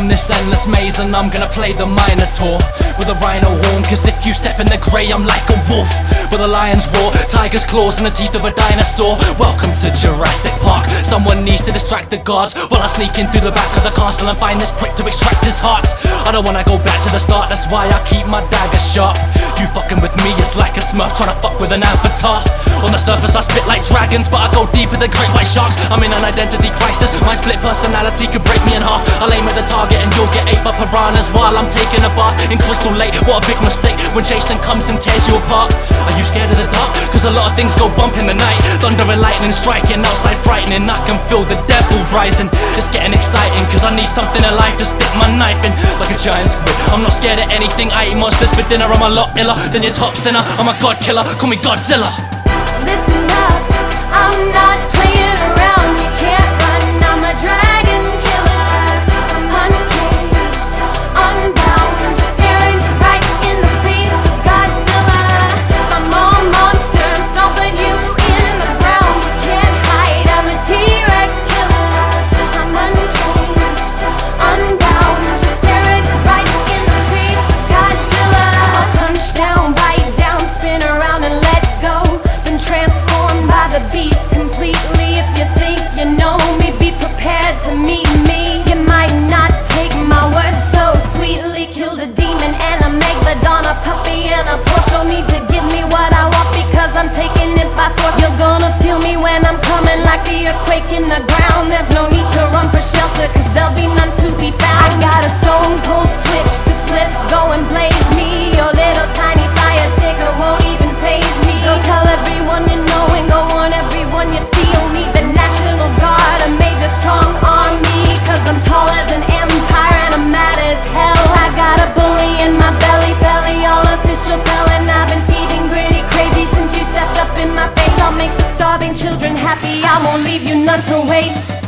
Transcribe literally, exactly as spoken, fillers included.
from this endless maze, and I'm gonna play the Minotaur with a rhino horn. Cause if you step in the grey, I'm like a wolf with a lion's roar, tiger's claws and the teeth of a dinosaur. Welcome to Jurassic Park. Someone needs to distract the guards while I sneak in through the back of the castle and find this prick to extract his heart. I don't wanna go back to the start, that's why I keep my dagger sharp. You fucking with me, it's like a smurf trying to fuck with an avatar. On the surface I spit like dragons, but I go deeper than great white sharks. I'm in an identity crisis, my split personality could break me in half. I'll aim at the target and you'll get ate by piranhas while I'm taking a bath in Crystal Lake. What a big mistake when Jason comes and tears you apart. Are you scared of the dark? Cause a lot of things go bump in the night. Thunder and lightning striking outside frightening. I can feel the devil rising. It's getting exciting cause I need something alive to stick my knife in. Like a giant squid, I'm not scared of anything. I eat monsters for dinner, I'm a lot iller than your top sinner. I'm a god killer, call me Godzilla. Listen up, I'm not playing around. You can't run, I'm a dragon killer. I'm uncaged, unbound, just staring right in the face of Godzilla. I'm all monster, I'm stomping you in the ground. You can't hide, I'm a T-Rex killer. I'm uncaged, unbound, just staring right in the face of Godzilla. I'll punch down, bite down, spin around and let go. Transformed by the beast completely. If you think you know me, be prepared to meet me. You might not take my words so sweetly. Killed a demon and a megalodon, a puppy and a Porsche. Don't need to give me what I want because I'm taking it by force. You're gonna feel me when I'm coming like the earthquake in the ground. There's no need to run for shelter cause there'll be none to be found. I got a stone cold switch to flip, go and blaze me. Your little tiny fire sticker won't even faze me. Go tell everyone you know and go on everyone you see. You'll need the National Guard, a major strong army. Cause I'm tall as an empire and I'm mad as hell. I got a bully in my belly, belly all official bell. And I've been seething gritty crazy since you stepped up in my face. I'll make the starving children happy, I won't leave you none to waste.